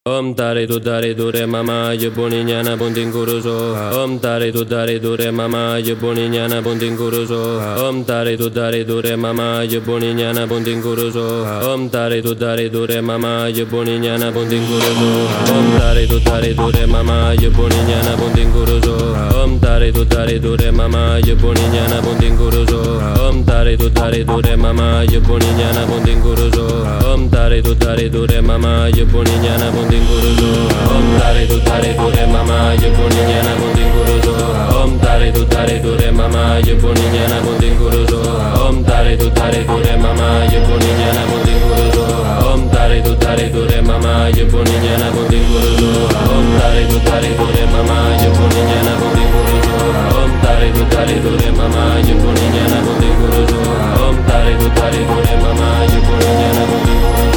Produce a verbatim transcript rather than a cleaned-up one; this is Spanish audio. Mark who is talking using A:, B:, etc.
A: Om tare tu tare tu re mama je puni nyana bunting kuruso. Om tare tu tare tu re mama je puni nyana bunting kuruso. Om tare tu tare tu re mama je puni nyana bunting kuruso. Om tare tu tare tu re mama je puni nyana bunting kuruso. Om tare tu tare tu re mama je puni nyana bunting kuruso. Om tare tu tare tu re mama je puni nyana bunting kuruso. Om tare tu tare tu re mama je puni nyana bunting kuruso. Om tare tu tare tu re mama je puni nyana bunting kuruso. Om tare tu tare tu re mama je puni nyana bunting kuruso. Om tare tu tare tu re mama je puni nyana bunting kuruso. Om tare tu tare tu re mama je puni nyana bunting kuruso. Om tare tu tare tu re mama je puni nyana bunting kuruso. Om tare tu tare tu re mama je puni nyana bunting kuruso. Om tare tu tare tu re mama je puni nyana bunting kuruso. Om tare tu tare tu re mama je puni nyana bunting kuruso.